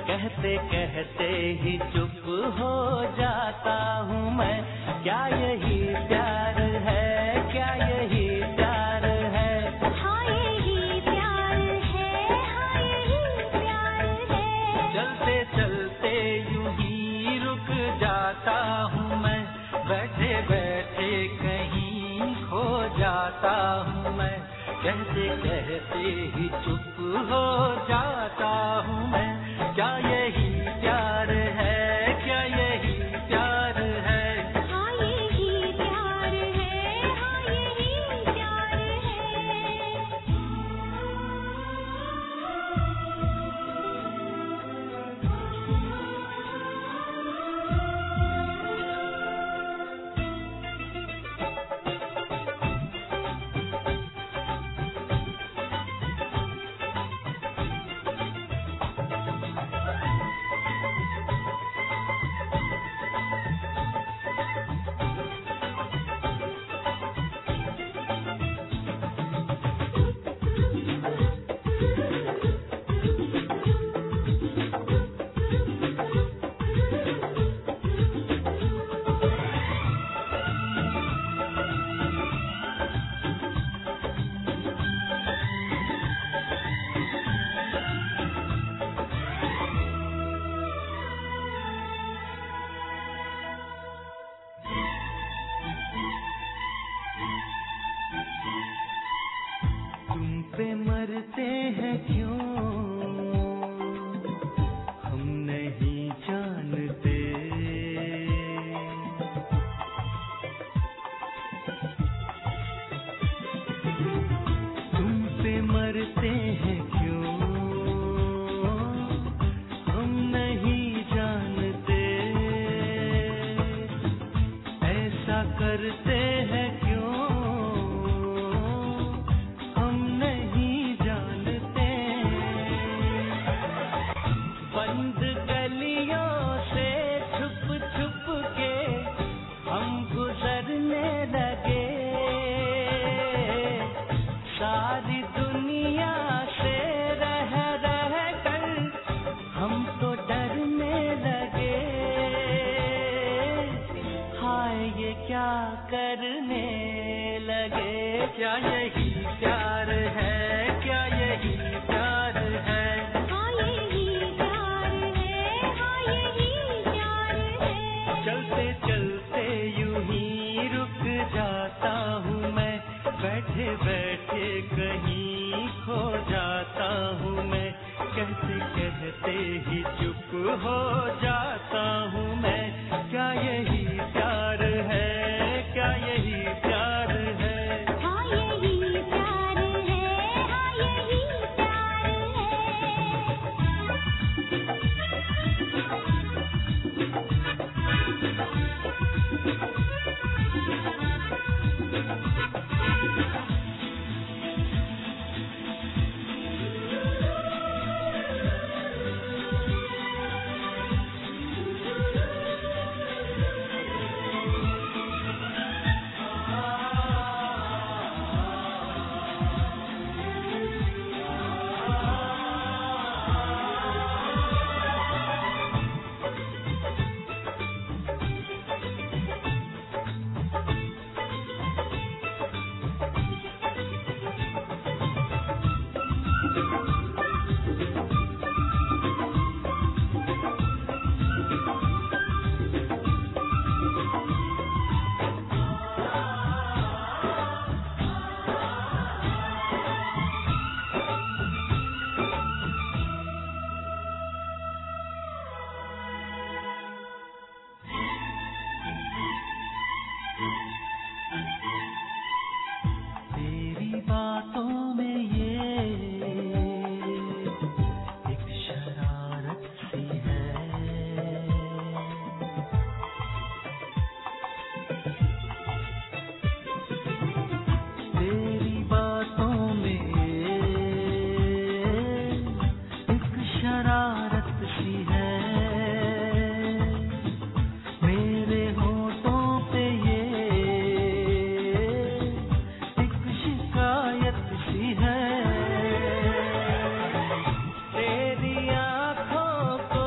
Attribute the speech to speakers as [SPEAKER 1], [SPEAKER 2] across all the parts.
[SPEAKER 1] कहते कहते ही चुप हो जाता हूँ मैं। क्या यही प्यार है, क्या यही प्यार है?
[SPEAKER 2] हाँ यही प्यार है, हाँ यही प्यार है।
[SPEAKER 1] चलते चलते यूं ही रुक जाता हूँ मैं, बैठे बैठे कहीं खो जाता हूँ मैं। कहते कहते ही चुप हो जाता हूँ मैं। क्या यही प्यार है, क्या यही प्यार है?
[SPEAKER 2] हाँ यही प्यार है, हाँ यही प्यार
[SPEAKER 1] तुम पे मरते हैं क्यों हम नहीं जानते। तुम पे मरते हैं क्यों हम नहीं जानते। ऐसा करते हैं क्यों हम नहीं जानते। बंद गलियों से छुप छुप के हम गुजरने लगे। सारी दुनिया से रह रह कर हम तो डरने लगे। हाय ये क्या करने लगे। क्या यही प्यार है, क्या यही प्यार है?
[SPEAKER 2] हाँ यही प्यार है, हाँ यही प्यार है।
[SPEAKER 1] चलते चलते यूं ही रुक जाता हूँ मैं, बैठे बैठे कहीं खो जाता हूँ मैं। कहते कहते ही चुप हो जाता हूँ मैं। क्या यही प्यार है, क्या यही प्यार है?
[SPEAKER 2] हाँ यही प्यार है, हाँ यही प्यार
[SPEAKER 1] तेरी बातों में ये एक शरारत सी है। तेरी बातों में एक शरारत सी है। मेरे होठों पे ये एक शिकायत सी है। तेरी आँखों को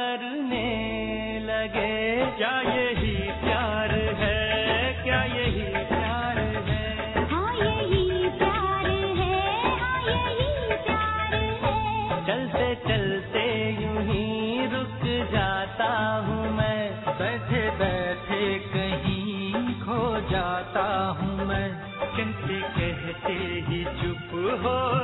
[SPEAKER 1] करने लगे। क्या यही प्यार है, क्या यही प्यार है?
[SPEAKER 2] हाँ यही प्यार है, हाँ यही प्यार है।
[SPEAKER 1] चलते चलते यूं ही रुक जाता हूँ मैं, बैठे बैठे कहीं खो जाता हूँ मैं। कहते कहते ही चुप हो